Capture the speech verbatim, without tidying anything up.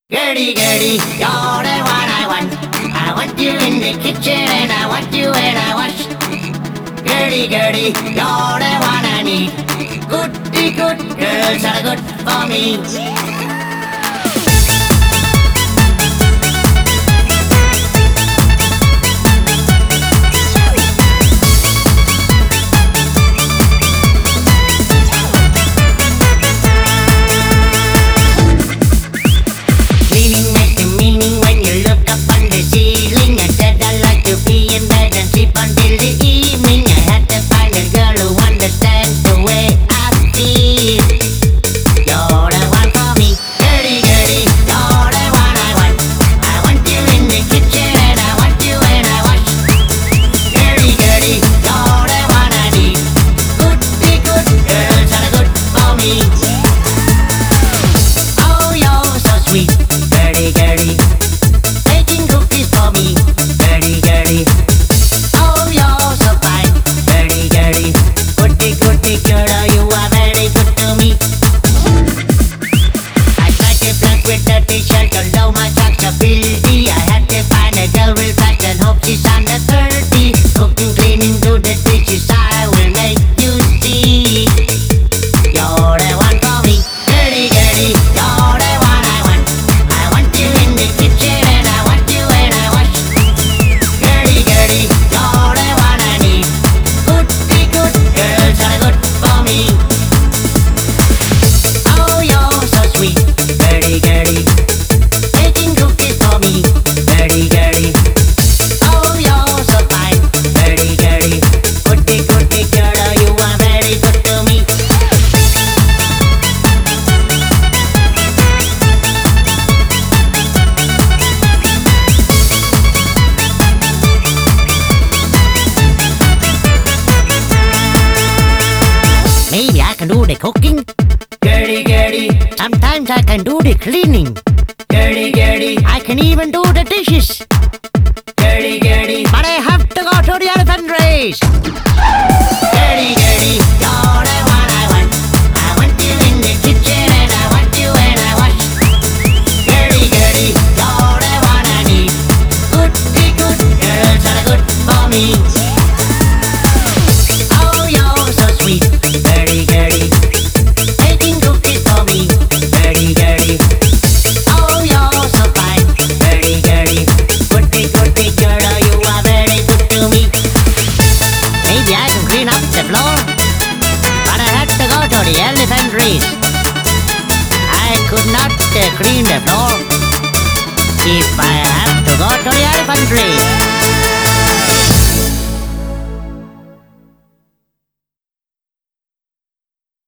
Gertie, Gertie, you're the one I want. I want you in the kitchen and I want you when I wash. Gertie, Gertie, you're the one I need. Goody, good girls are good for me. Maybe I can do the cooking. Gertie, Gertie. Sometimes I can do the cleaning. Gertie, Gertie. I can even do the dishes. Gertie, Gertie. But I have to go to the elephant race. Gertie, Gertie, you're the one I want. I want you in the kitchen and I want you when I wash. Gertie, Gertie, you're the one I need. Goody, good girls are good for me. Oh, you're so sweet. Gertie, Gertie, baking cookies for me. Gertie, Gertie, oh you're so fine. Gertie, Gertie, goody, goody girl, you are very good to me. Maybe I can clean up the floor, but I had to go to the elephant race. I could not uh, clean the floor if I have to go to the elephant race.